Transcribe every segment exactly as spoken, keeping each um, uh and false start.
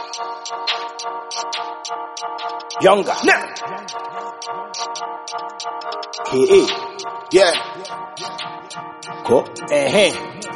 Younger. Nah. K A. Yeah. Ko. Eh eh.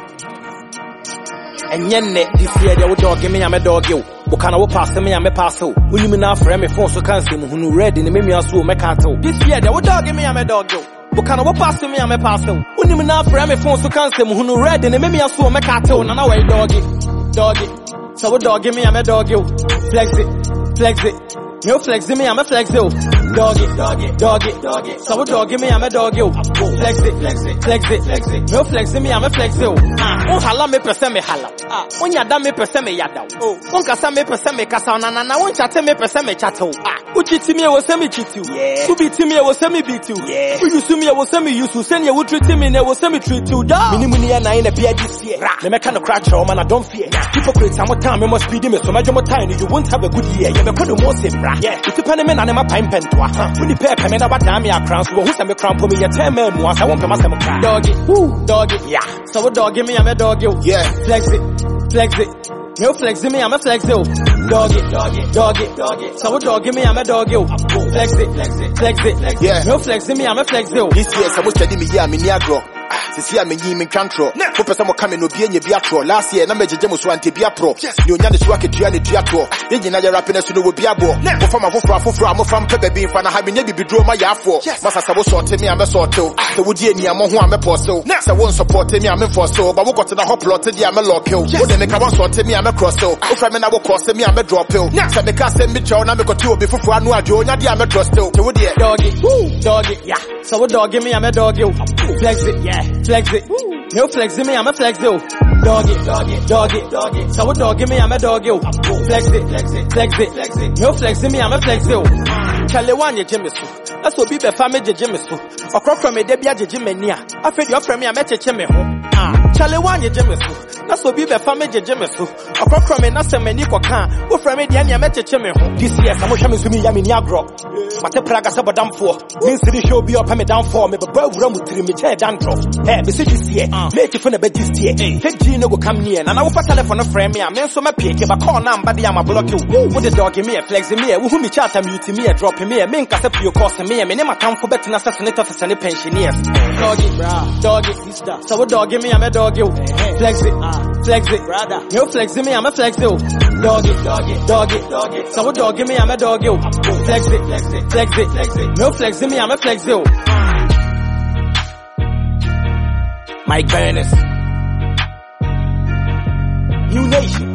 Enyenne this year they would dog me am a dog you. Wo kana wo pass me am a pass you. Unimi na frame me phone so can say mu hunu ready ne me aso me ka tell. This year they would dog me am a dog you. Wo kana wo pass me am a pass you. Unimi na frame me phone so can say mu hunu ready ne me aso me ka tell. Na na way doggy. Doggy. So wo dog me am a dog you. Flex it. Flex it. You flex me, I'm a flex you. Doggy, doggy, doggy, doggy. So what doggy me, I'm a dog you. Flex it, flex it, flex it, flex it. You flex me, I'm a flex you. Ah, on hala me pese me hala. Ah, on yada me pese me yada. Oh, on kasa me pese me kasa na na na. On chate me pese me chate. Ah, uchi ti me was me cheat you. Yeah. Ubi ti me was me beat you. Yeah. You use me was me use you. Send you would treat me, ne was me treat you. Da. Mini mini na in a beer this year. Me me kind of crack show man, I don't fear. Hypocrites, some time me must speed me so much more time. You won't have a good year. You be kind of more sim. Yeah, it's a penny and my pine pen to us. When the pair come in about damn your crowns, who who's a crown for me a ten men once I won't come as a doggy. Woo, doggy, yeah. So what dog give me, I'm a dog you. Yeah, flex it, flex it. You flex me, I'm a flex you. Doggy, doggy, doggy, doggy. So what dog give me, I'm a dog you. Flex it, flex it, flex it, flex it. Yeah, you flex me, I'm a flex you. This year, someone study me, yeah, me niagro. Sisi ya menyi me control. For person mo come no bia nya bia tro. Last year na me jeje mo so ante bia pro. Ni onya ne so aketua ne tua tro. Ye nyina ya rapine so no bia bo. Mo fama foforo afoforo mo fam pebe bi fa na ha me nya bibidro ma ya afo. Masa sa wo sort me am sort o. Se wo die ni am ho am pause o. Se wo support me am force o. Ba wo got na hop lot dia me lock o. Wo de me ka wo sort me am cross o. Wo fra me na wo cross me am drop o. Se me ka se me chow na me ko ti obi foforo anu ajo onya dia me trust o. Se wo die doggy, doggy, yeah. So what dog give me am a dog you. Flex it, yeah. Flex it. You flex me, I'm a flex you. Doggy, doggy, doggy, doggy. So what dog give me, I'm a dog you. Flex it, flex it, flex it, flex it. You flex me, I'm a flex you. Charlie one ye Jimmy so. That's what be the family Jimmy so. A crop from a debia Jimmy near. I feel your friend me, I met a chimney home. Ah, Charlie one ye Jimmy so. That's what be the family Jimmy so. A crop from a nasa meniko can. What from a diana met a chimney home. This year, some shaman to me, Yami Niagro. But a praga sabadam for. Means the show be up and down for me, but bro, run with me, chair down drop. Hey, this year. Make it for the bed this year. Take Gino go come near, and I will put telephone a frame me. I mean, so my pick, but call number, but I'm a block you. With the dog in me, flex in me, who me chat and mute me, drop me, a mink as a pure cost me, and name a town for better assassinate of any pensioners. Doggy, bra, doggy, sister. So what dog in me, I'm a dog you. Flex it, flex it, brother. You flex in me, I'm a flex you. Doggy, doggy, doggy, doggy. So what dog in me, I'm a dog you. Flex it, flex it, flex it, flex it. You flex in me, I'm a flex you. Mike Burners, New Nation.